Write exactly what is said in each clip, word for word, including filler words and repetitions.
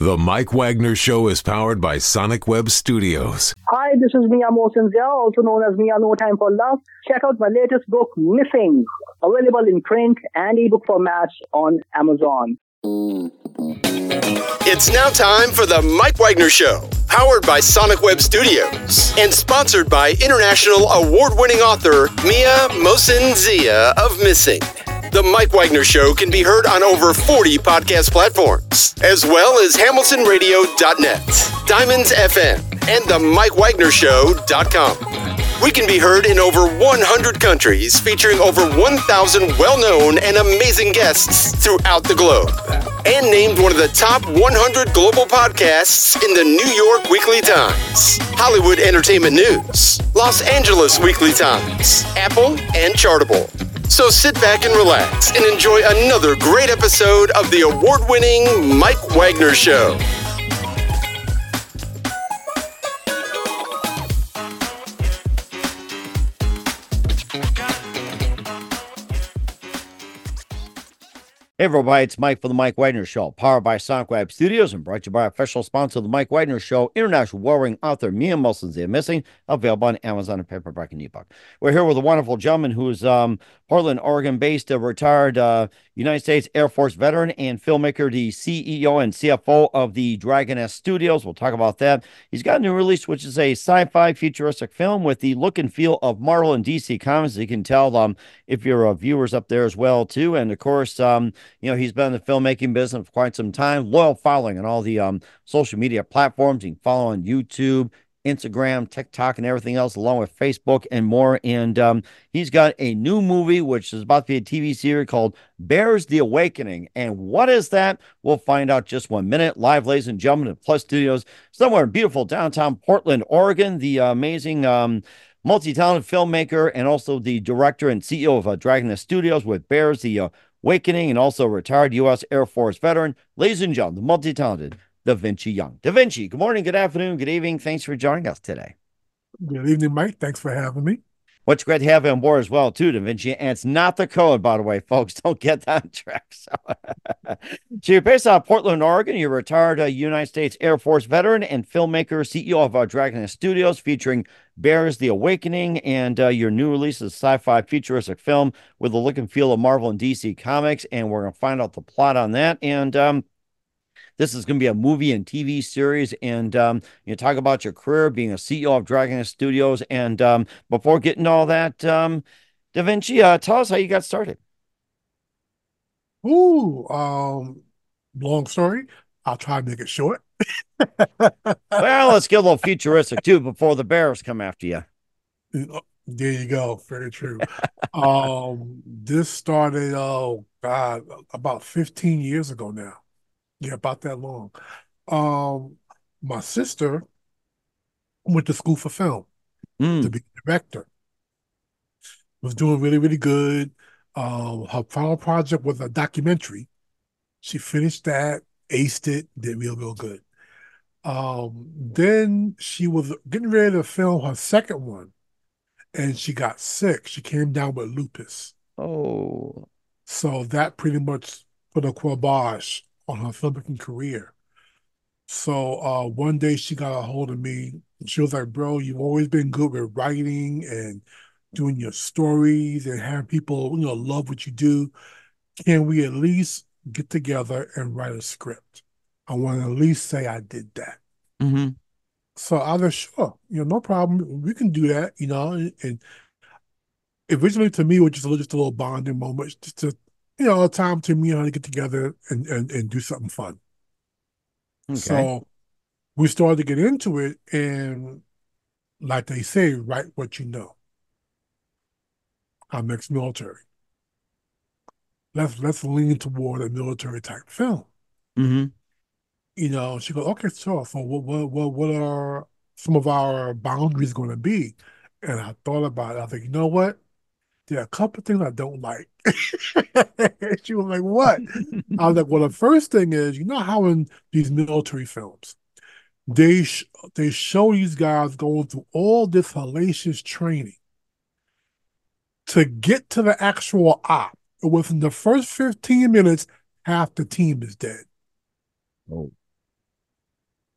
The Mike Wagner Show is powered by Sonic Web Studios. Hi, this is Mia Mohsen Zia, also known as Mia No Time for Love. Check out my latest book, Missing, available in print and ebook formats on Amazon. It's now time for the Mike Wagner Show, powered by Sonic Web Studios and sponsored by international award-winning author Mia Mohsen Zia of Missing. The Mike Wagner Show can be heard on over forty podcast platforms, as well as Hamilton Radio dot net, Diamonds F M, and the Mike Wagner Show dot com. We can be heard in over one hundred countries, featuring over one thousand well-known and amazing guests throughout the globe. And named one of the top one hundred global podcasts in the New York Weekly Times, Hollywood Entertainment News, Los Angeles Weekly Times, Apple, and Chartable. So sit back and relax and enjoy another great episode of the award-winning Mike Wagner Show. Hey everybody, it's Mike for the Mike Wagner Show, powered by Sonic Web Studios and brought to you by our official sponsor of the Mike Wagner Show, international warring author Mia Mohsen Zia Missing, available on Amazon and paperback and ebook. We're here with a wonderful gentleman who's um, Portland, Oregon-based, a retired uh, United States Air Force veteran and filmmaker, the C E O and C F O of the Dragon Nest Studios. We'll talk about that. He's got a new release, which is a sci-fi futuristic film with the look and feel of Marvel and D C Comics. You can tell um, if you're uh, viewers up there as well, too. And, of course, um, you know, he's been in the filmmaking business for quite some time. Loyal following on all the um, social media platforms. You can follow on YouTube, Instagram, TikTok, and everything else, along with Facebook and more. And um, he's got a new movie, which is about to be a T V series called Bears the Awakening. And what is that? We'll find out just one minute. Live, ladies and gentlemen, at Plus Studios, somewhere in beautiful downtown Portland, Oregon. The uh, amazing um, multi-talented filmmaker and also the director and C E O of uh, Dragon Nest Studios with Bears the uh, Awakening, and also retired U S Air Force veteran, ladies and gentlemen, the multi-talented Da Vinci Young. Da Vinci, good morning, good afternoon, good evening. Thanks for joining us today. Good evening, Mike. Thanks for having me. What's great to have you on board as well, too, Da Vinci. And it's not the code, by the way, folks. Don't get that on track. So, so you're based out of Portland, Oregon. You're a retired uh, United States Air Force veteran and filmmaker, C E O of uh, Dragon Nest Studios, featuring Bears the Awakening, and uh, your new release is a sci-fi futuristic film with the look and feel of Marvel and D C Comics, and we're going to find out the plot on that. And um, this is going to be a movie and T V series, and um, you talk about your career being a C E O of Dragon Nest Studios. And um, before getting all that, um, Da Vinci, uh, tell us how you got started. Ooh, um, long story. I'll try to make it short. Well, let's get a little futuristic too before the bears come after you. There you go. Very true. um, this started, oh God, about fifteen years ago now. Yeah, about that long. Um, my sister went to school for film Mm. to be a director. Was doing really, really good. Um, her final project was a documentary. She finished that, aced it, did real, real good. Um, then she was getting ready to film her second one, and she got sick. She came down with lupus. Oh. So that pretty much put a kibosh on her filmmaking career. So uh, one day she got a hold of me. She was like, bro, you've always been good with writing and doing your stories and having people, you know, love what you do. Can we at least get together and write a script? I want to at least say I did that. Mm-hmm. So I was sure, you know, no problem. We can do that, you know. And, and originally to me, it was just a little, just a little bonding moment, just to, you know, a time to me and her to get together and, and, and do something fun. Okay. So we started to get into it, and like they say, write what you know. I'm ex-military. Let's let's lean toward a military type film. Mm-hmm. You know, she goes, okay, so, so what, what, what, what are some of our boundaries going to be? And I thought about it. I was like, you know what? There are a couple of things I don't like. She was like, what? I was like, well, the first thing is, you know how in these military films, they sh they show these guys going through all this hellacious training to get to the actual op. Within the first fifteen minutes, half the team is dead. Oh.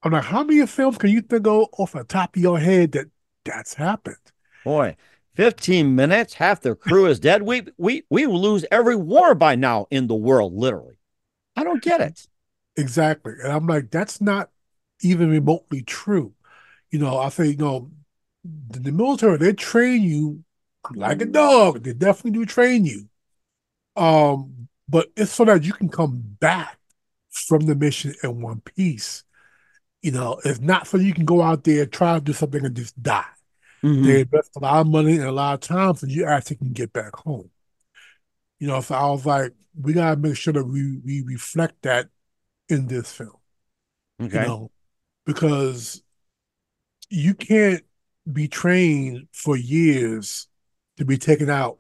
I'm like, how many films can you think of off the top of your head that that's happened? Boy, fifteen minutes, half the crew is dead. We we we will lose every war by now in the world, literally. I don't get it. Exactly. And I'm like, that's not even remotely true. You know, I say, you know, the, the military, they train you like a dog. They definitely do train you. Um, but it's so that you can come back from the mission in one piece. You know, it's not so you can go out there, try to do something and just die. Mm-hmm. They invest a lot of money and a lot of time so you actually can get back home. You know, so I was like, we gotta make sure that we we reflect that in this film. Okay. You know, because you can't be trained for years to be taken out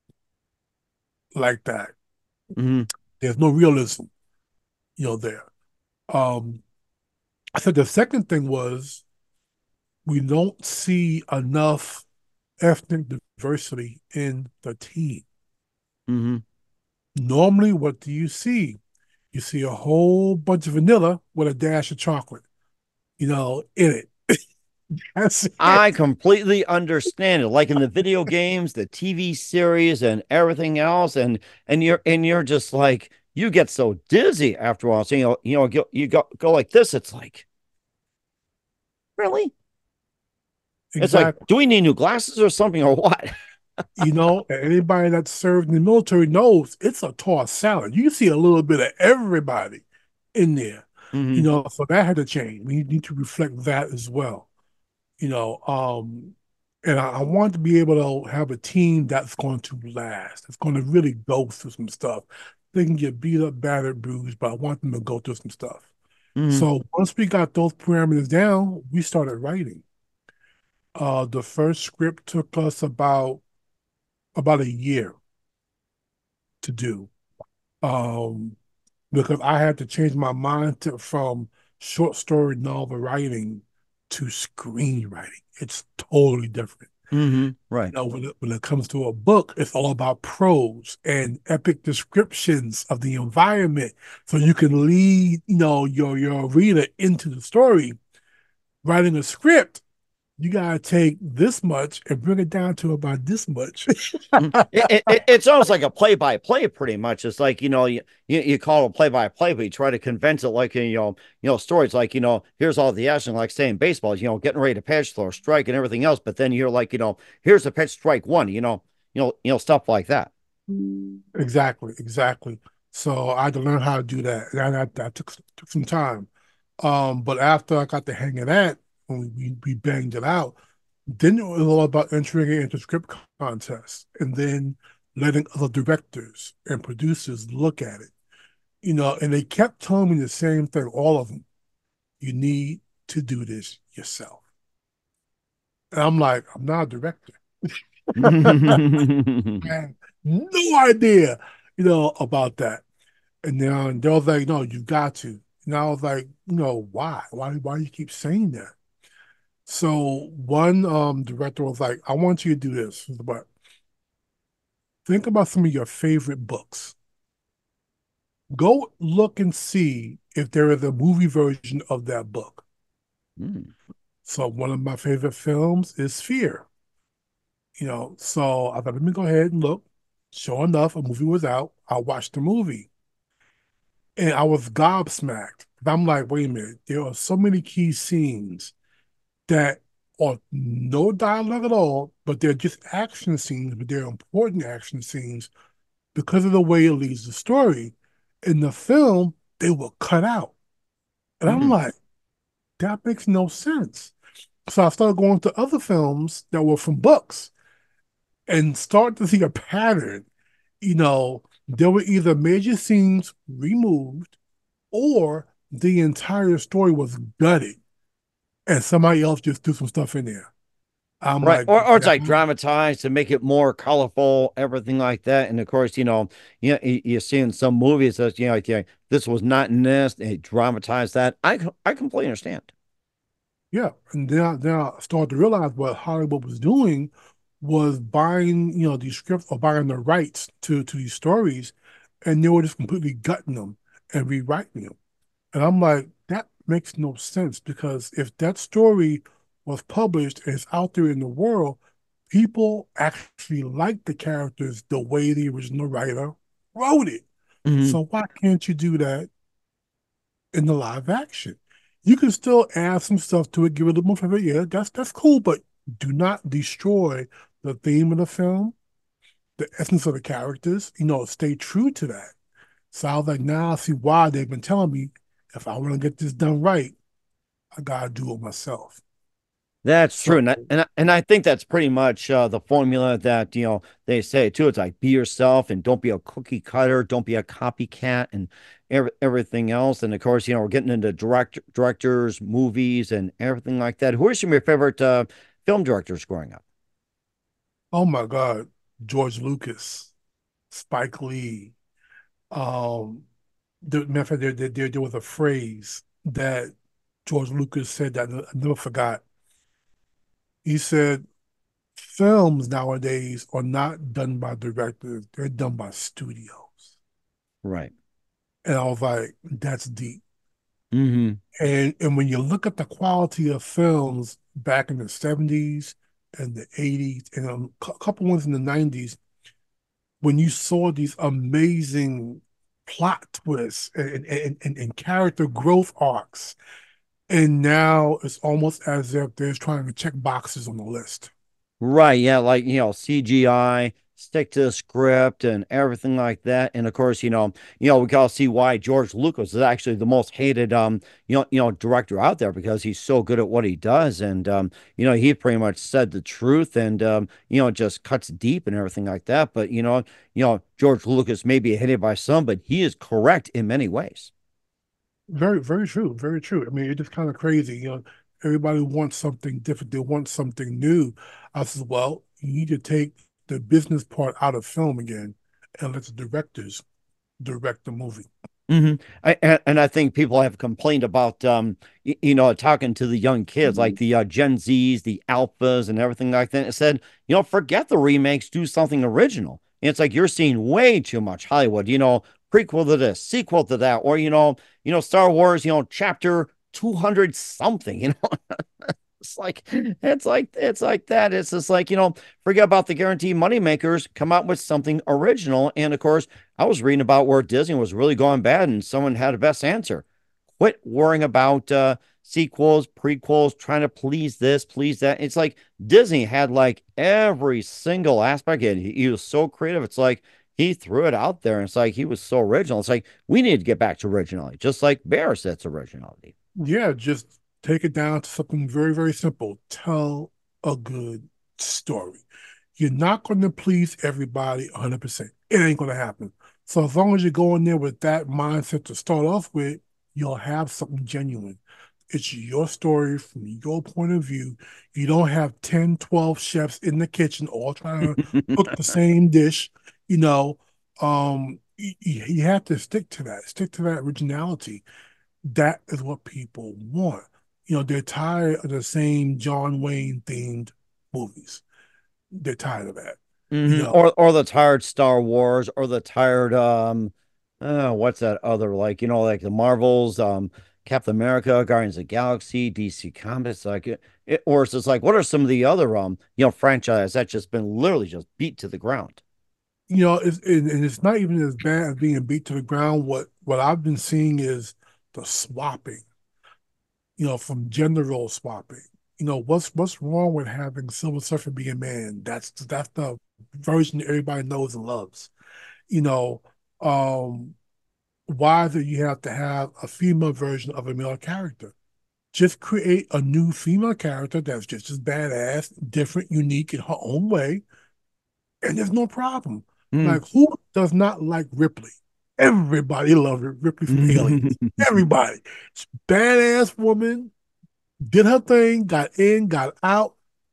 like that. Mm-hmm. There's no realism, you know, there. Um, I said the second thing was we don't see enough ethnic diversity in the team. Mm-hmm. Normally, what do you see? You see a whole bunch of vanilla with a dash of chocolate, you know, in it. That's it. I completely understand it. Like in the video games, the T V series, and everything else, and and you're and you're just like you get so dizzy after a while. So you know, you know, you go go like this. It's like, really? It's like, Exactly. do we need new glasses or something or what? You know, anybody that served in the military knows it's a tossed salad. You see a little bit of everybody in there, you Mm-hmm. know, so that had to change. We need to reflect that as well, you know. Um, and I, I want to be able to have a team that's going to last, that's going to really go through some stuff. They can get beat up, battered, bruised, but I want them to go through some stuff. Mm-hmm. So once we got those parameters down, we started writing. Uh, the first script took us about about a year to do. Um, because I had to change my mind to, from short story novel writing to screenwriting. It's totally different. Mm-hmm. Right. You know, when it, when it comes to a book, it's all about prose and epic descriptions of the environment, so you can lead, you know, your your reader into the story. Writing a script, you gotta take this much and bring it down to about this much. Mm. It, it, it's almost like a play by play, pretty much. It's like, you know, you, you, you call it play by play, but you try to condense it like, you know, you know, stories like, you know, here's all the action, like say in baseball, you know, getting ready to pitch, throw a strike and everything else. But then you're like, you know, here's a pitch, strike one, you know, you know, you know, stuff like that. Exactly, exactly. So I had to learn how to do that. And that, that took took some time. Um, but after I got the hang of that, when we, we banged it out, then it was all about entering it into script contests and then letting other directors and producers look at it. You know, and they kept telling me the same thing, all of them. You need to do this yourself. And I'm like, I'm not a director. I had no idea, you know, about that. And then they was like, no, you got to. And I was like, you know, why? Why why do you keep saying that? So one um director was like, I want you to do this. But think about some of your favorite books. Go look and see if there is a movie version of that book. Mm. So one of my favorite films is Sphere. You know, so I thought, let me go ahead and look. Sure enough, a movie was out. I watched the movie. And I was gobsmacked. I'm like, wait a minute, there are so many key scenes that are no dialogue at all, but they're just action scenes, but they're important action scenes because of the way it leads the story. In the film, they were cut out. And I'm Mm. like, that makes no sense. So I started going to other films that were from books and start to see a pattern. You know, there were either major scenes removed or the entire story was gutted and somebody else just threw some stuff in there. I'm Right. like, Or, or it's yeah, like dramatized to make it more colorful, everything like that. And of course, you know, you, you, you see in some movies that, you know, like, yeah, this was not in this, they dramatized that. I, I completely understand. yeah. And then I, then I started to realize what Hollywood was doing was buying, you know, these scripts or buying the rights to to these stories, and they were just completely gutting them and rewriting them. And I'm like, that makes no sense because if that story was published and it's out there in the world, people actually like the characters the way the original writer wrote it. Mhm. So why can't you do that in the live action? You can still add some stuff to it, give it a little more flavor. Yeah, that's that's cool, but do not destroy the theme of the film, the essence of the characters. You know, stay true to that. So I was like, now I see why they've been telling me if I want to get this done right, I gotta do it myself. That's true, So and I, and I, and I think that's pretty much uh, the formula that you know they say too. It's like be yourself and don't be a cookie cutter, don't be a copycat, and every, everything else. And of course, you know we're getting into direct directors, movies, and everything like that. Who are some of your favorite uh, film directors growing up? oh my God, George Lucas, Spike Lee. Um, the matter of fact, there, there, there, there was a phrase that George Lucas said that I never forgot. He said, films nowadays are not done by directors, they're done by studios. Right. And I was like, that's deep. Hmm. And and when you look at the quality of films back in the seventies and the eighties and a couple ones in the nineties, when you saw these amazing plot twists and, and, and, and character growth arcs, and now it's almost as if they're trying to check boxes on the list. Right. Yeah. Like, you know, C G I, stick to the script and everything like that. And of course, you know, you know, we gotta see why George Lucas is actually the most hated um, you know, you know, director out there because he's so good at what he does. And um, you know, he pretty much said the truth and um, you know, just cuts deep and everything like that. But you know, you know, George Lucas may be hated by some, but he is correct in many ways. Very, very true. Very true. I mean, it's just kind of crazy. You know, everybody wants something different. They want something new. I said, well, you need to take the business part out of film again and let the directors direct the movie. Hmm. I, and, and I think people have complained about, um, y- you know, talking to the young kids, like the uh, Gen Zs, the Alphas, and everything like that. It said, you know, forget the remakes, do something original. And it's like you're seeing way too much Hollywood, you know, prequel to this, sequel to that, or you know, you know, Star Wars, you know, chapter two hundred something, you know. It's like it's like it's like that. It's just like, you know, forget about the guaranteed money makers, come out with something original. And of course, I was reading about where Disney was really going bad, and someone had a best answer. Quit worrying about uh sequels, prequels, trying to please this, please that. It's like Disney had like every single aspect, and he, he was so creative. It's like he threw it out there, and it's like he was so original. It's like we need to get back to originality, just like Bear says originality. Yeah, just take it down to something very, very simple. Tell a good story. You're not going to please everybody one hundred percent. It ain't going to happen. So as long as you go in there with that mindset to start off with, you'll have something genuine. It's your story from your point of view. You don't have ten, twelve chefs in the kitchen all trying to cook the same dish. You know, um, you, you have to stick to that, stick to that originality. That is what people want. You know, they're tired of the same John Wayne themed movies. They're tired of that. You Hmm. know, Or or the tired Star Wars, or the tired um uh what's that other, like, you know, like the Marvels, um Captain America, Guardians of the Galaxy, D C Comics, like it, it or it's just like what are some of the other um you know franchise that just been literally just beat to the ground? you know, it's and, and it's not even as bad as being beat to the ground. What what I've been seeing is the swapping, you know, from gender role swapping. You know, what's what's wrong with having Silver Surfer be a man? That's that's the version everybody knows and loves. You know, um, why do you have to have a female version of a male character? Just create a new female character that's just as badass, different, unique in her own way, and there's no problem. Mm. Like, who does not like Ripley? Everybody loved Ripley from Aliens. Everybody. It's badass woman, did her thing, got in, got out.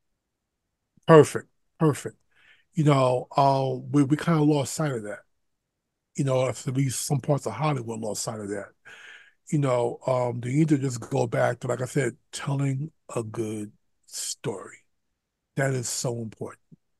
Perfect. Perfect. You know, uh, we, we kind of lost sight of that. You know, at least some parts of Hollywood lost sight of that. You know, um, they need to just go back to, like I said, telling a good story. That is so important.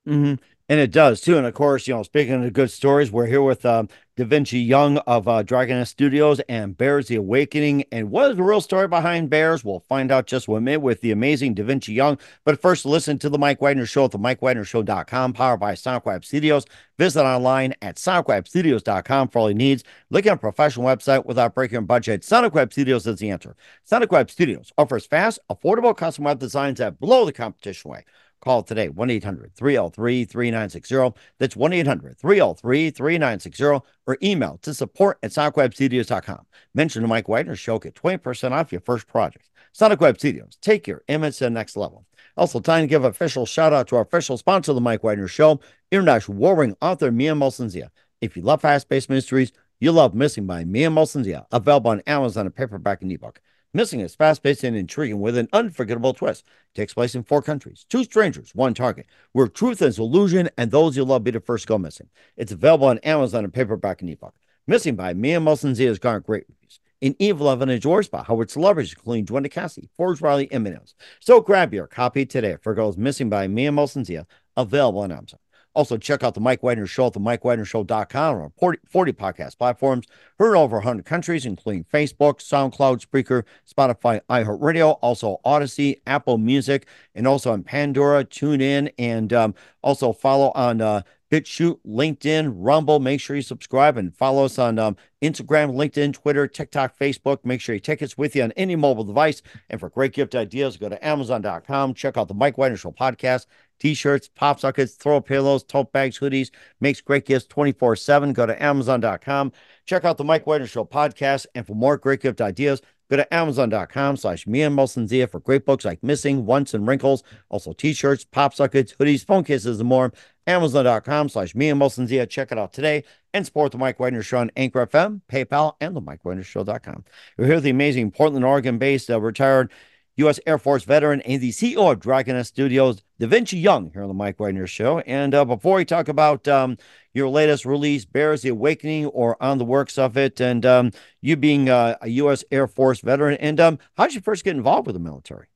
hmm And it does too. And of course, you know, speaking of good stories, we're here with um, Da Vinci Young of uh, Dragoness Studios and Bears the Awakening. And what is the real story behind Bears? We'll find out just one minute with the amazing Da Vinci Young. But first, listen to the Mike Wagner Show at the mike wagner show dot com, powered by SonicWeb Studios. Visit online at sonic web studios dot com for all your needs. Look at a professional website without breaking your budget. SonicWeb Studios is the answer. SonicWeb Studios offers fast, affordable custom web designs that blow the competition away. Call today, one eight hundred, three oh three, three nine six zero. That's one eight hundred, three oh three, three nine six zero, or email to support at sonic web studios dot com. Mention the Mike Wagner Show, get twenty percent off your first project. SonicWeb Studios, take your image to the next level. Also, time to give an official shout out to our official sponsor of the Mike Wagner Show, international warring author Mia Molson-Zia. If you love fast-paced mysteries, you love Missing by Mia Molson-Zia, available on Amazon and paperback and ebook. Missing is fast-paced and intriguing with an unforgettable twist. It takes place in four countries, two strangers, one target, where truth is illusion and those you love be the first to go missing. It's available on Amazon and paperback and ebook. Missing by Mia Molson-Zia has garnered great reviews. In Evil Evan and George by Howard celebrities including Dwayne Cassie, Forge Riley, and Minos. So grab your copy today for Girls Missing by Mia Molson-Zia, available on Amazon. Also, check out the Mike Wagner Show at the mike wagner show dot com or forty, forty podcast platforms. Heard in over one hundred countries, including Facebook, SoundCloud, Spreaker, Spotify, iHeartRadio, also Odyssey, Apple Music, and also on Pandora, TuneIn, and um, also follow on uh, BitChute, LinkedIn, Rumble. Make sure you subscribe and follow us on um, Instagram, LinkedIn, Twitter, TikTok, Facebook. Make sure you take us with you on any mobile device. And for great gift ideas, go to amazon dot com. Check out the Mike Wagner Show podcast. T-shirts, pop sockets, throw pillows, tote bags, hoodies, makes great gifts twenty-four seven. Go to amazon dot com. Check out the Mike Wagner Show podcast. And for more great gift ideas, go to amazon dot com slash Mia Molson-Zia for great books like Missing, Once, and Wrinkles. Also T-shirts, pop sockets, hoodies, phone cases, and more. amazon dot com slash Mia Molson-Zia. Check it out today and support the Mike Wagner Show on Anchor F M, PayPal, and the mike wagner show dot com. We're here with the amazing Portland, Oregon-based uh, retired U S Air Force veteran and the C E O of Dragoness Studios, Da Vinci Young, here on the Mike Wagner Show. And uh, before we talk about um, your latest release, Bears the Awakening, or on the works of it, and um, you being uh, a U S Air Force veteran, and um, how did you first get involved with the military?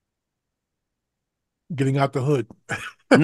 Getting out the hood. Well,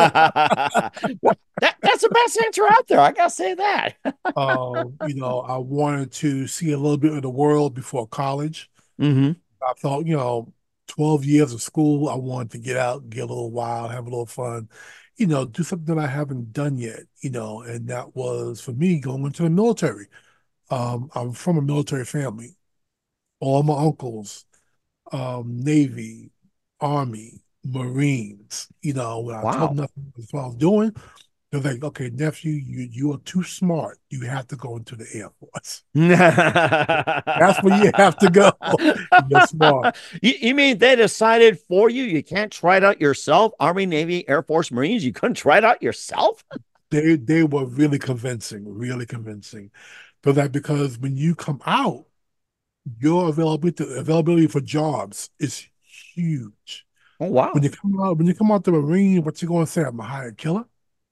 that, that's the best answer out there. I got to say that. uh, you know, I wanted to see a little bit of the world before college. Mm-hmm. I thought, you know, twelve years of school, I wanted to get out, get a little wild, have a little fun, you know, do something that I haven't done yet, you know, and that was for me going into the military. Um, I'm from a military family. All my uncles, um, Navy, Army, Marines, you know, when I Wow. told them nothing was what I was doing, they're like, okay, nephew, you you are too smart. You have to go into the Air Force. That's where you have to go. You're smart. You, you mean they decided for you? You can't try it out yourself? Army, Navy, Air Force, Marines, you couldn't try it out yourself? They they were really convincing, really convincing. So that because when you come out, your availability availability for jobs is huge. Oh, wow. When you come out, when you come out the Marine, what you going to say? I'm a hired killer.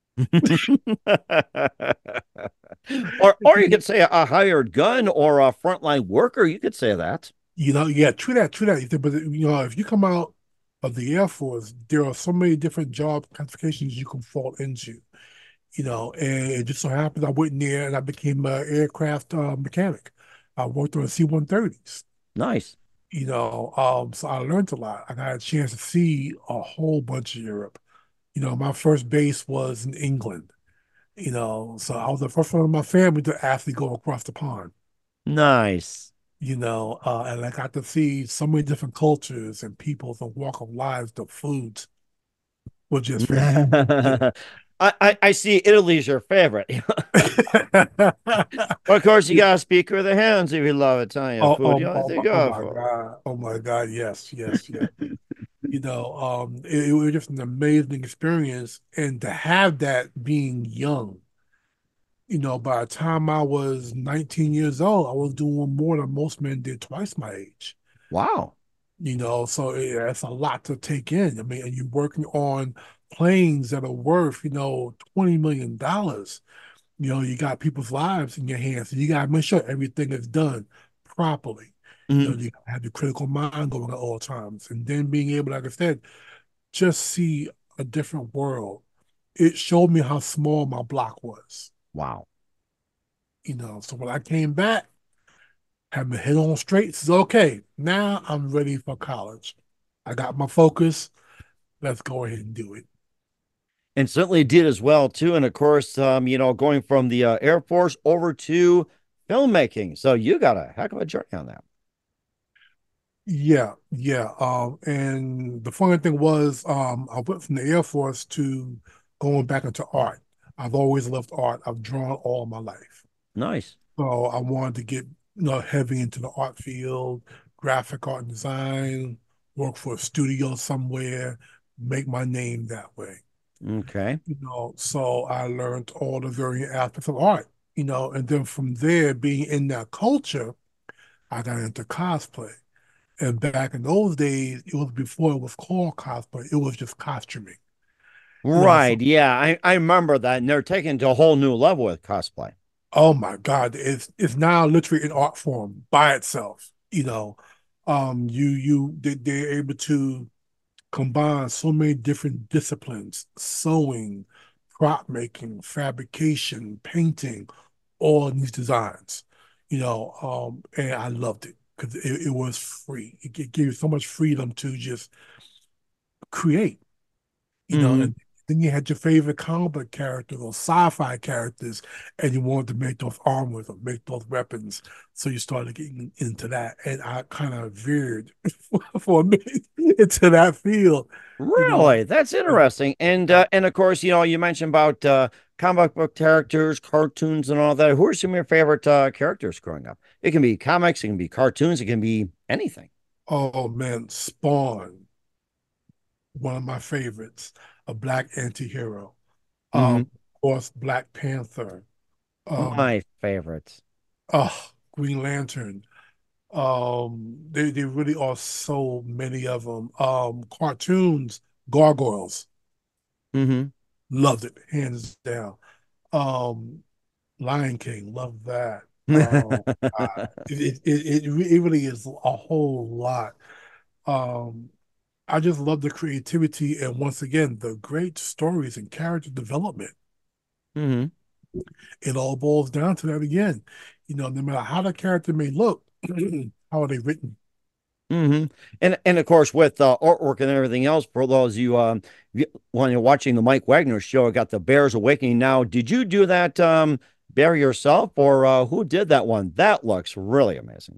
or or you could say a hired gun or a frontline worker. You could say that. You know, yeah, true that, true that. But you know, if you come out of the Air Force, there are so many different job classifications you can fall into. You know, and it just so happens I went in there and I became an aircraft uh, mechanic. I worked on C one thirties. Nice. You know, um, so I learned a lot. I got a chance to see a whole bunch of Europe. You know, my first base was in England. You know, so I was the first one in my family to actually go across the pond. Nice. You know, uh, and I got to see so many different cultures and peoples and walk of lives. The foods were just fantastic. I, I, I see Italy's your favorite. Of course, you got to speak with the hands if you love Italian Oh, food. oh, You know, oh, there my, you oh go. my God. Oh my God. Yes, yes, yes. You know, um, it, it was just an amazing experience. And to have that being young, you know, by the time I was nineteen years old, I was doing more than most men did twice my age. Wow. You know, so it, it's a lot to take in. I mean, and you're working on planes that are worth, you know, twenty million dollars. You know, you got people's lives in your hands, and you got to make sure everything is done properly. You know, Mhm. you gotta have your critical mind going at all times. And then being able, like I said, just see a different world. it showed me how small my block was. Wow. You know, so when I came back, had my head on straight, says, okay, now I'm ready for college. I got my focus. Let's go ahead and do it. And certainly did as well too. And of course, um, you know, going from the uh, Air Force over to filmmaking. So you got a heck of a journey on that. Yeah, yeah. Um, and the funny thing was, um, I went from the Air Force to going back into art. I've always loved art. I've drawn all my life. Nice. So I wanted to get, you know, heavy into the art field, graphic art and design, work for a studio somewhere, make my name that way. Okay. You know, so I learned all the various aspects of art, you know, and then from there, being in that culture, I got into cosplay. And back in those days, it was before it was called cosplay. It was just costuming. You know, so Right. Yeah. I, I remember that. And they're taking it to a whole new level with cosplay. oh my God, it's it's now literally an art form by itself. You know, um, you you they, they're able to combine so many different disciplines: sewing, prop making, fabrication, painting, all in these designs. You know, um, and I loved it because it, it was free. It, it gave you so much freedom to just create. You know, Hmm. and then you had your favorite comic book characters or sci-fi characters, and you wanted to make those armors or make those weapons. So you started getting into that, and I kind of veered for a minute into that field, you know. Really? That's interesting. And uh, and of course, you know, you mentioned about uh, comic book characters, cartoons, and all that. Who are some of your favorite uh, characters growing up? It can be comics, it can be cartoons, it can be anything. Oh man, Spawn, one of my favorites, a black anti-hero. Um, Hmm. of course, Black Panther, um, My favorites. oh, Green Lantern. Um, they they really are so many of them. Um, cartoons, Gargoyles, Hmm. loved it, hands down. Um, Lion King, love that. Um, uh, it, it it it really is a whole lot. Um, I just love the creativity and once again the great stories and character development. Hmm. It all boils down to that again. You know, no matter how the character may look, how are they written? Hmm. And and of course with uh, artwork and everything else, for those you um you- when you're watching the Mike Wagner show, I got the Bears Awakening. Now, did you do that um bear yourself, or uh, who did that one? That looks really amazing.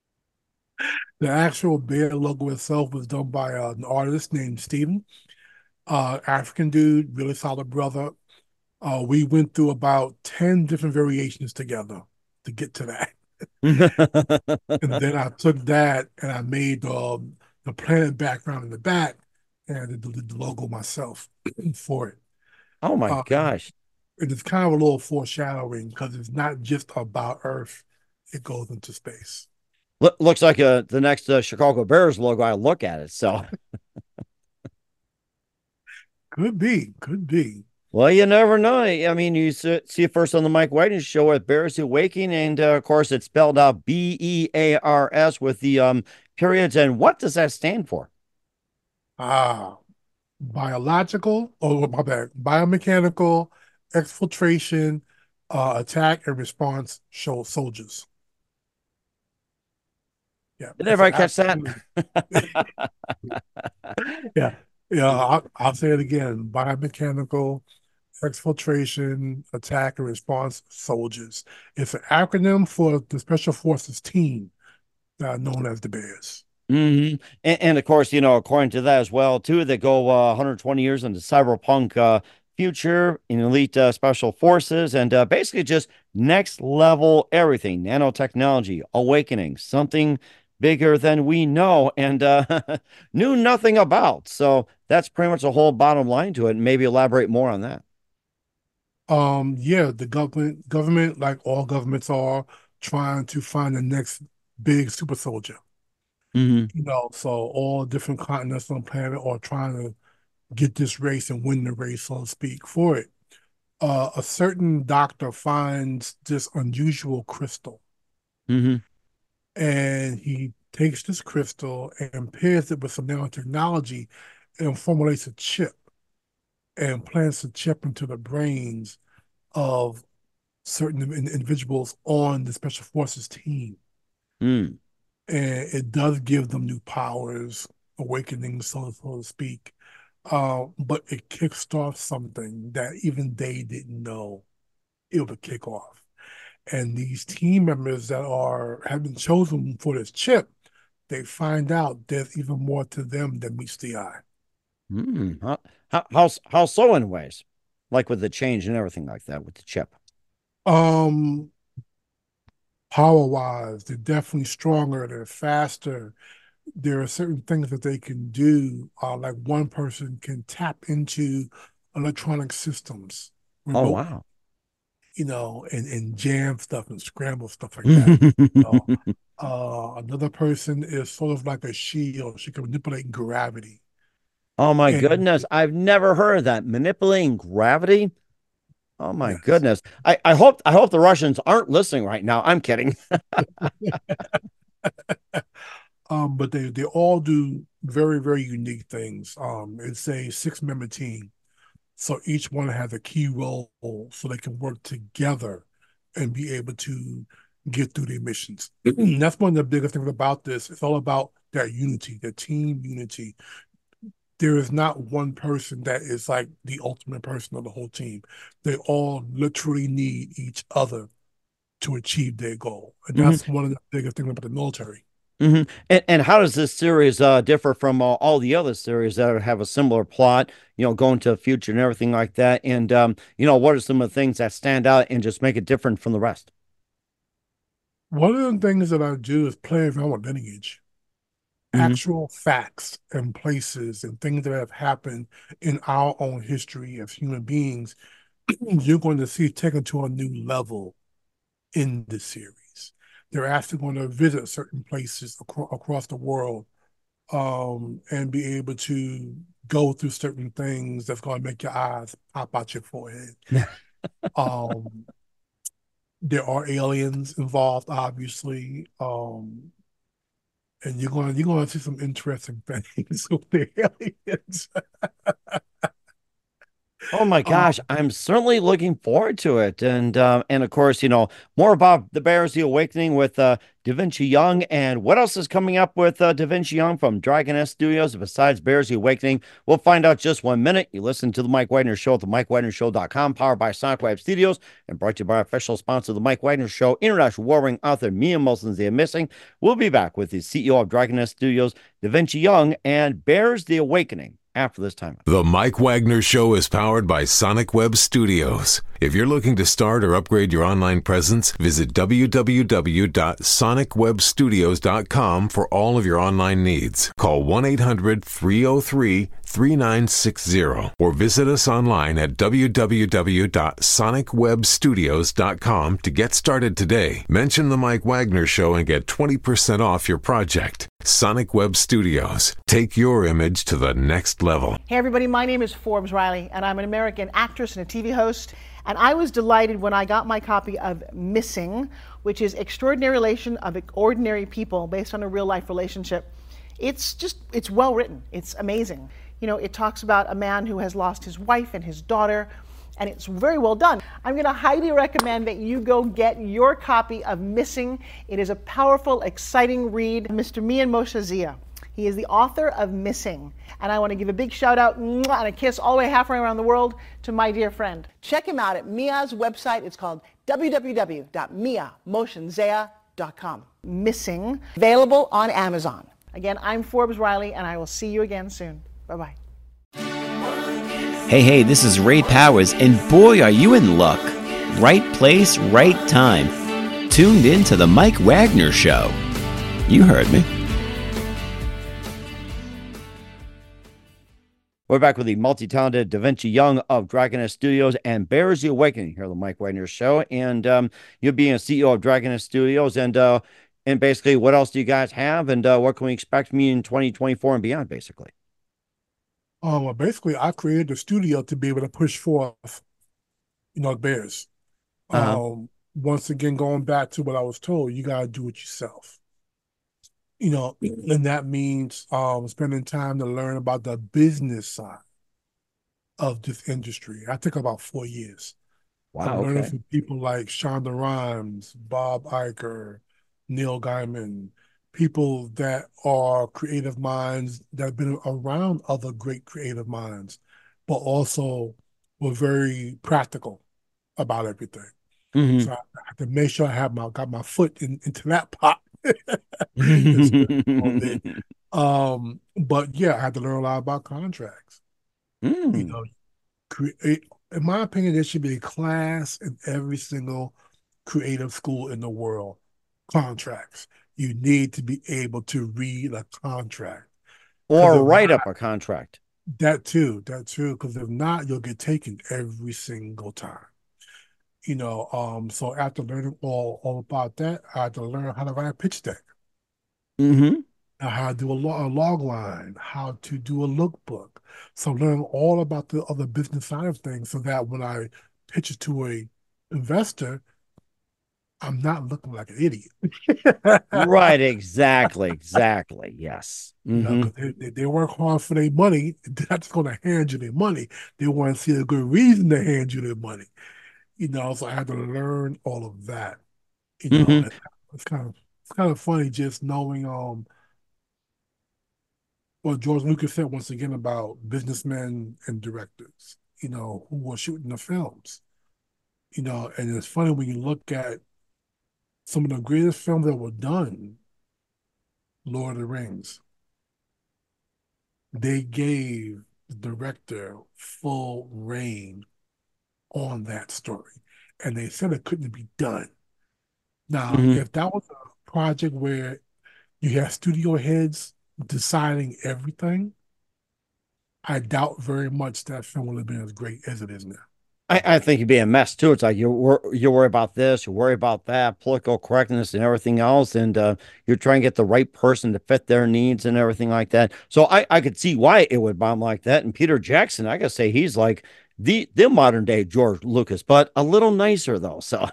The actual bear logo itself was done by uh, an artist named Steven, uh, African dude, really solid brother. Uh, we went through about ten different variations together to get to that. And then I took that and I made um, the planet background in the back and did the logo myself for it. Oh my Uh, and gosh. it's kind of a little foreshadowing because it's not just about Earth, it goes into space. Look, looks like uh, the next uh, Chicago Bears logo. I look at it. So, Could be, could be. well, you never know. I mean, you see it first on the Mike Whiting show at Bears Awakening. And uh, of course, it's spelled out B E A R S with the um, periods. And what does that stand for? Ah, biological, oh, my bad, biomechanical exfiltration, uh, attack and response show soldiers. Yeah, Did it's an everybody catch that? acronym. Yeah, yeah. I'll, I'll say it again: biomechanical exfiltration, attack and response soldiers. It's an acronym for the Special Forces team, uh, known as the Bears. Hmm. And, and of course, you know, according to that as well, too, they go uh, one hundred twenty years into cyberpunk uh, future in elite uh, special forces and uh, basically just next level everything, nanotechnology, awakening, something bigger than we know and uh, knew nothing about. So that's pretty much the whole bottom line to it. And maybe elaborate more on that. Um, yeah, the government, government, like all governments are, trying to find the next big super soldier. Hmm. You know, so all different continents on the planet are trying to get this race and win the race, so to speak, for it. Uh, a certain doctor finds this unusual crystal, Hmm. and he takes this crystal and pairs it with some nanotechnology and formulates a chip. and plants a chip into the brains of certain individuals on the Special Forces team. Mm. And it does give them new powers, awakenings, so, so to speak. Uh, but it kicks off something that even they didn't know it would kick off. And these team members that are have been chosen for this chip, they find out there's even more to them than meets the eye. Mm. How, how, how, how so in ways? Like with the change and everything like that with the chip? Um, power-wise, they're definitely stronger, they're faster. There are certain things that they can do. Uh, like one person can tap into electronic systems Oh, remote, wow. you know, and, and jam stuff and scramble stuff like that. You know? Uh, another person is sort of like a shield. She can manipulate gravity. Oh, my And goodness. I've never heard of that. Manipulating gravity? Oh, my yes. goodness. I, I hope I hope the Russians aren't listening right now. I'm kidding. um, but they, they all do very, very unique things. Um, it's a six-member team. So each one has a key role so they can work together and be able to get through their missions. That's one of the biggest things about this. It's all about that unity, the team unity. There is not one person that is like the ultimate person of the whole team. They all literally need each other to achieve their goal. And that's mm-hmm. one of the biggest things about the military. Mm-hmm. And, and how does this series uh, differ from uh, all the other series that have a similar plot, you know, going to the future and everything like that? And, um, you know, what are some of the things that stand out and just make it different from the rest? One of the things that I do is play around with lineage. Mm-hmm. Actual facts and places and things that have happened in our own history as human beings, you're going to see taken to a new level in this series. They're actually going to visit certain places acro- across the world um, and be able to go through certain things that's going to make your eyes pop out your forehead. um, there are aliens involved, obviously. Um, and you're going, you're going to see some interesting things with the aliens. Oh my gosh, um, I'm certainly looking forward to it. And um, and of course, you know, more about the Bears the Awakening with uh, Da Vinci Young. And what else is coming up with uh, Da Vinci Young from Dragon Nest Studios besides Bears the Awakening? We'll find out just one minute. You listen to the Mike Wagner Show at the Mike Wagner Show dot com, powered by Sonic Web Studios, and brought to you by our official sponsor of the Mike Wagner Show, international warring author Mia Molson Zia Missing. We'll be back with the C E O of Dragon Nest Studios, Da Vinci Young, and Bears the Awakening after this time. The Mike Wagner Show is powered by Sonic Web Studios. If you're looking to start or upgrade your online presence, visit w w w dot sonic web studios dot com for all of your online needs. Call one eight hundred three oh three three nine six zero or visit us online at w w w dot sonic web studios dot com to get started today. Mention the Mike Wagner Show and get twenty percent off your project. Sonic Web Studios. Take your image to the next level. Hey everybody, my name is Forbes Riley and I'm an American actress and a T V host. And I was delighted when I got my copy of Missing, which is Extraordinary Relation of Ordinary People based on a real life relationship. It's just, it's well written. It's amazing. You know, it talks about a man who has lost his wife and his daughter, and it's very well done. I'm going to highly recommend that you go get your copy of Missing. It is a powerful, exciting read. Mister Mian Moshe Zia. He is the author of Missing. And I want to give a big shout out and a kiss all the way halfway around the world to my dear friend. Check him out at Mia's website. It's called w w w dot mia motion zea dot com. Missing, available on Amazon. Again, I'm Forbes Riley, and I will see you again soon. Bye-bye. Hey, hey, this is Ray Powers, and boy, are you in luck. Right place, right time. Tuned in to the Mike Wagner Show. You heard me. We're back with the multi-talented Da Vinci Young of Dragon Nest Studios and Bears the Awakening here on the Mike Wagner Show. And um, you're being a C E O of Dragon Nest Studios. And uh, and basically, what else do you guys have? And uh, what can we expect from you in twenty twenty-four and beyond, basically? Um, well, basically, I created the studio to be able to push forth, you know, Bears. Uh-huh. Um, once again, going back to what I was told, you got to do it yourself. You know, and that means um, spending time to learn about the business side of this industry. I took about four years. From Wow. learning Okay. from people like Shonda Rhimes, Bob Iger, Neil Gaiman, people that are creative minds that have been around other great creative minds, but also were very practical about everything. Hmm. So I had to make sure I have my got my foot in, into that pot. Um, but yeah, I had to learn a lot about contracts. You Mm. know, create, in my opinion, there should be a class in every single creative school in the world. Contracts. You need to be able to read a contract. Because Or if write not, up a contract. that too, that too, because if not, you'll get taken every single time. You know, um, so after learning all, all about that, I had to learn how to write a pitch deck, Hmm. how to do a, lo- a log line, how to do a lookbook. So learn all about the other business side of things so that when I pitch it to a investor, I'm not looking like an idiot. Right. Exactly. Exactly. Yes. You know, Hmm. because they, they, they work hard for their money. They're not just going to hand you their money. They want to see a good reason to hand you their money. You know, so I had to learn all of that. You know, Hmm. and it's kind of it's kind of funny just knowing um what George Lucas said once again about businessmen and directors, you know, who were shooting the films. You know, and it's funny when you look at some of the greatest films that were done, Lord of the Rings, they gave the director full reign on that story. And they said it couldn't be done. Now, Hmm. if that was a project where you have studio heads deciding everything, I doubt very much that film would have been as great as it is now. I, I think you'd be a mess too. It's like you wor you worry about this, you worry about that, political correctness and everything else, and uh, you're trying to get the right person to fit their needs and everything like that. So I I could see why it would bomb like that. And Peter Jackson, I gotta say, he's like the the modern day George Lucas, but a little nicer though. So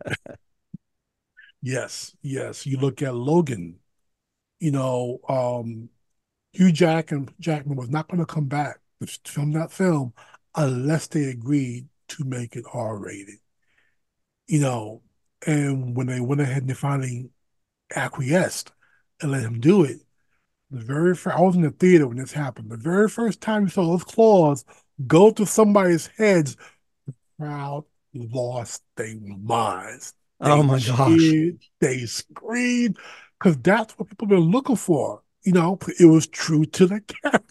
Yes, yes. You look at Logan, you know, um, Hugh Jackman, Jackman was not going to come back to film that film unless they agreed to make it R rated. You know, and when they went ahead and they finally acquiesced and let him do it, the very first, I was in the theater when this happened. The very first time you saw those claws go to somebody's heads, the crowd lost their minds. oh They my gosh. cheered, they screamed, because that's what people been looking for. You know, it was true to the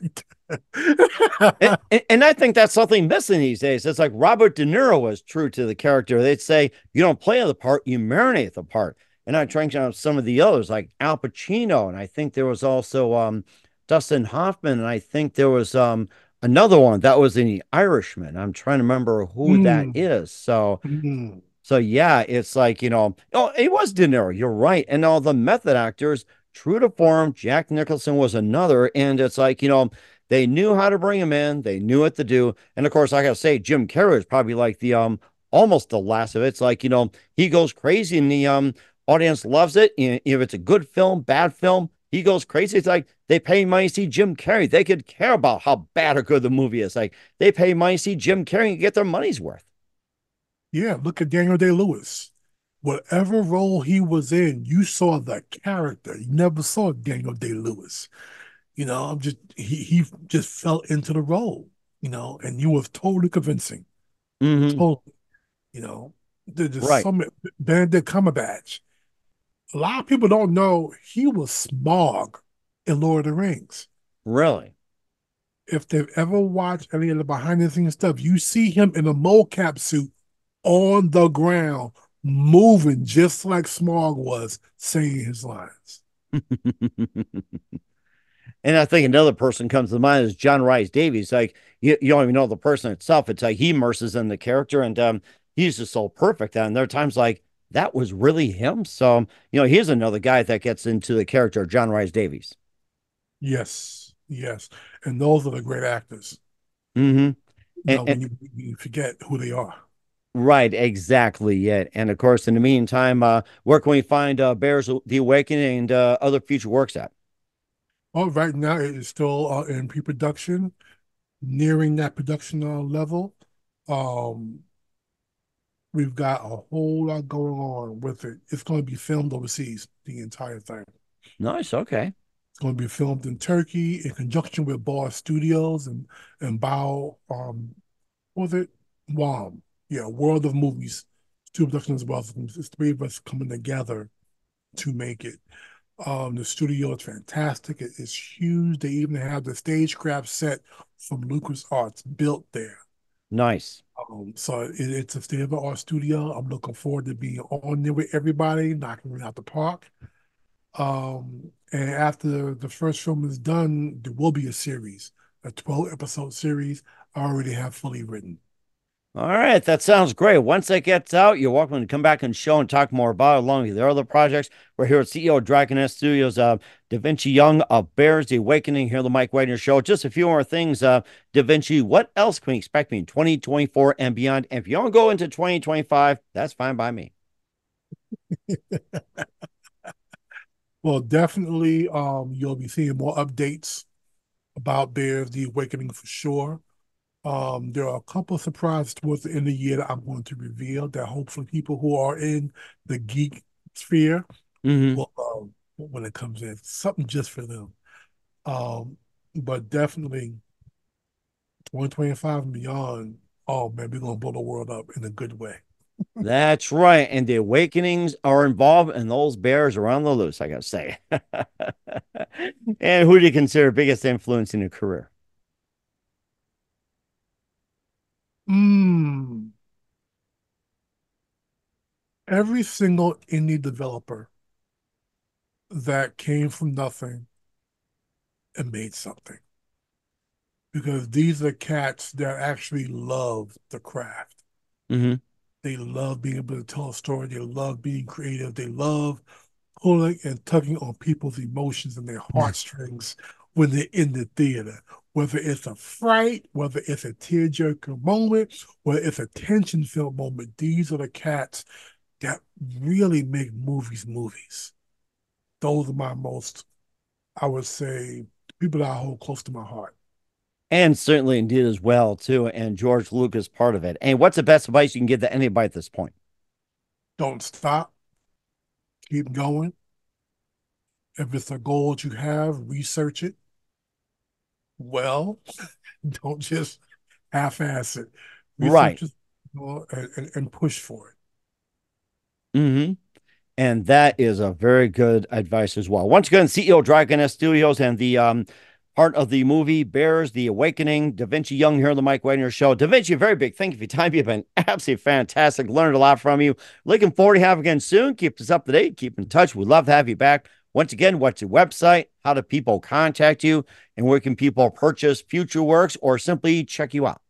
And, character. and, and I think that's something missing these days. It's like Robert De Niro was true to the character. They'd say you don't play the part, you marinate the part. And I drank on some of the others, like Al Pacino, and I think there was also um, Dustin Hoffman, and I think there was um, another one that was in The Irishman. I'm trying to remember who that Mm, is. So, mm, so yeah, it's like you know, oh, it was De Niro. You're right, and all the method actors, true to form. Jack Nicholson was another, and it's like you know, they knew how to bring him in. They knew what to do, and of course, I gotta say, Jim Carrey is probably like the um, almost the last of it. It's like you know, he goes crazy, and the um, audience loves it. And if it's a good film, bad film, he goes crazy. It's like they pay money to see Jim Carrey. They could care about how bad or good the movie is. Like they pay money to see Jim Carrey and get their money's worth. yeah, look at Daniel Day-Lewis. Whatever role he was in, you saw the character. You never saw Daniel Day-Lewis. You know, I'm just he he just fell into the role, you know, and you was totally convincing. Hmm. Totally, you know. There's just Right. so many Benedict Cumberbatch. A lot of people don't know he was Smaug in Lord of the Rings. Really. If they've ever watched any of the behind the scenes stuff, you see him in a mocap suit on the ground, moving just like Smaug was, saying his lines. And I think another person comes to mind is John Rhys Davies. Like you, you don't even know the person itself. It's like he immerses in the character, and um, he's just so perfect. And there are times like that was really him. So you know, here's another guy that gets into the character of John Rhys Davies. Yes, yes. And those are the great actors. Hmm. You And, know, and when you, you forget who they are. right, exactly. Yeah. And of course, in the meantime, uh, where can we find uh, Bears the Awakening and uh, other future works at? Well, right now it is still uh, in pre-production. nearing that production uh, level. Um, we've got a whole lot going on with it. It's going to be filmed overseas, the entire thing. Nice. Okay. It's going to be filmed in Turkey in conjunction with Bar Studios and and Bao. Um, what was it? Wow. Yeah, World of Movies. Two productions as well. It's three of us coming together to make it. Um, the studio is fantastic. It is huge. They even have the stagecraft set from LucasArts built there. Nice. Um, so it, it's a state-of-the-art studio. I'm looking forward to being on there with everybody, knocking it out the park. Um, and after the first film is done, there will be a series, a twelve episode series I already have fully written. All right, that sounds great. Once that gets out, you're welcome to come back and show and talk more about it along with their other projects. We're here at C E O Dragon Nest Studios, uh, Da Vinci Young of Bears, The Awakening, here on the Mike Wagner Show. Just a few more things, uh, Da Vinci. What else can we expect in twenty twenty-four and beyond? And if you don't go into twenty twenty-five, that's fine by me. Well, definitely, um, you'll be seeing more updates about Bears, The Awakening for sure. Um, there are a couple of surprises towards the end of the year that I'm going to reveal that hopefully people who are in the geek sphere Mm-hmm. will, um, when it comes in, something just for them. Um, but definitely twenty twenty-five and beyond, oh man, we're going to blow the world up in a good way. That's right. And the Awakenings are involved, and those Bears are on the loose, I got to say. And who do you consider biggest influence in your career? Mm. Every single indie developer that came from nothing and made something. Because these are cats that actually love the craft. Mm-hmm. They love being able to tell a story. They love being creative. They love pulling and tugging on people's emotions and their heartstrings when they're in the theater. Whether it's a fright, whether it's a tearjerker moment, whether it's a tension-filled moment, these are the cats that really make movies movies. Those are my most, I would say, people that I hold close to my heart. And certainly indeed as well, too. And George Lucas part of it. And what's the best advice you can give to anybody at this point? Don't stop. Keep going. If it's a goal that you have, research it. Well, don't just half-ass it. Research Right. it, and, and, and push for it. Mm-hmm. And that is a very good advice as well. Once again, C E O Dragon Nest Studios and the um, part of the movie Bears, The Awakening, Da Vinci Young here on the Mike Wagner Show. Da Vinci, a very big thank you for your time. You've been absolutely fantastic. Learned a lot from you. Looking forward to having you again soon. Keep us up to date. Keep in touch. We'd love to have you back. Once again, what's your website? How do people contact you? And where can people purchase future works or simply check you out?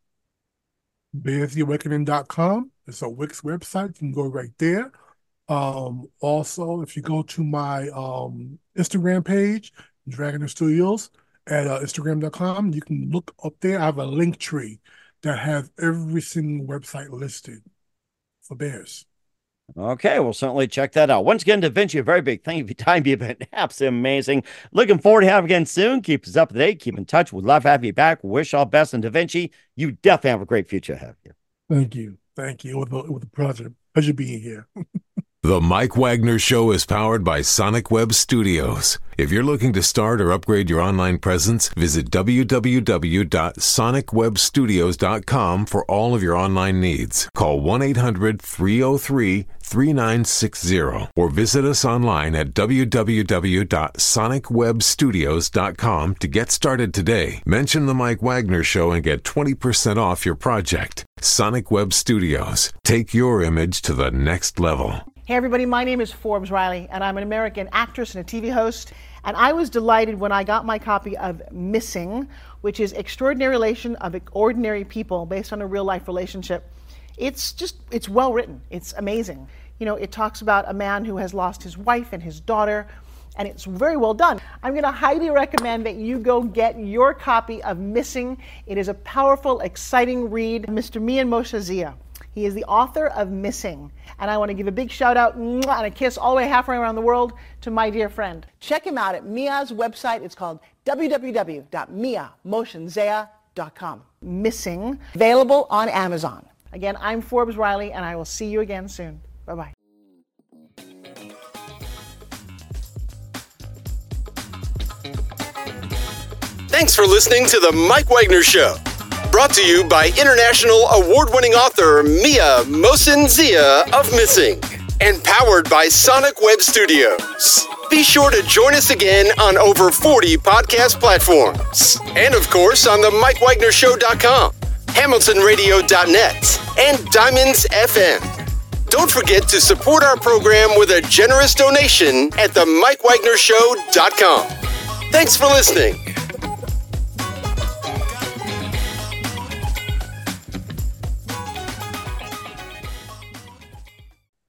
bears the awakening dot com. It's a Wix website. You can go right there. Um, also, if you go to my um, Instagram page, Dragon Nest Studios, at uh, Instagram dot com, you can look up there. I have a link tree that has every single website listed for Bears. Okay, we'll certainly check that out. Once again, Da Vinci, a very big thank you for your time. You've been absolutely amazing. Looking forward to having you again soon. Keep us up to date. Keep in touch. We'd love to have you back. Wish all best. And Da Vinci, you definitely have a great future ahead of you. Thank you. Thank you. It was a, it was a pleasure. Pleasure being here. The Mike Wagner Show is powered by Sonic Web Studios. If you're looking to start or upgrade your online presence, visit w w w dot sonic web studios dot com for all of your online needs. Call one eight hundred three oh three three nine six zero or visit us online at w w w dot sonic web studios dot com to get started today. Mention The Mike Wagner Show and get twenty percent off your project. Sonic Web Studios. Take your image to the next level. Hey everybody, my name is Forbes Riley, and I'm an American actress and a T V host. And I was delighted when I got my copy of Missing, which is Extraordinary Relation of Ordinary People based on a real life relationship. It's just, it's well written. It's amazing. You know, it talks about a man who has lost his wife and his daughter, and it's very well done. I'm going to highly recommend that you go get your copy of Missing. It is a powerful, exciting read. Mister Mian Moshe Zia. He is the author of Missing. And I want to give a big shout out and a kiss all the way halfway around the world to my dear friend. Check him out at Mia's website. It's called w w w dot mia motion zea dot com. Missing, available on Amazon. Again, I'm Forbes Riley, and I will see you again soon. Bye-bye. Thanks for listening to The Mike Wagner Show. Brought to you by international award-winning author Mia Mohsen Zia of Missing. And powered by Sonic Web Studios. Be sure to join us again on over forty podcast platforms. And of course on the mike wagner show dot com, hamilton radio dot net, and Diamonds F M. Don't forget to support our program with a generous donation at the mike wagner show dot com. Thanks for listening.